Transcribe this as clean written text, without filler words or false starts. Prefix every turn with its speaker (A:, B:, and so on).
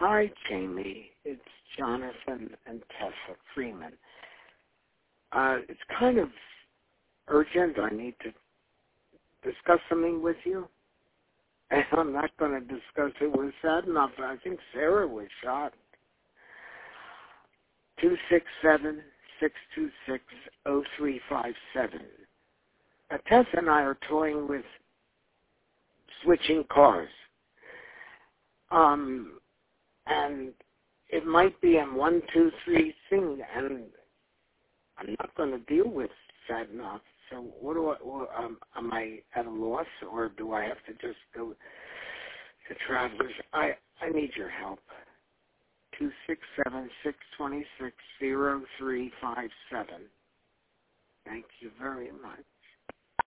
A: Hi, Jamie. It's Jonathan and Tessa Freeman. It's kind of urgent. I need to discuss something with you. And I'm not going to discuss it with Sadnov. I think Sarah was shot. 267-626-0357. Tessa and I are toying with switching cars. And it might be a 1, 2, 3 thing, and I'm not going to deal with Sadnov. So what do am I at a loss, or do I have to just go to Travelers? I need your help. 267-626-0357. Thank you very much.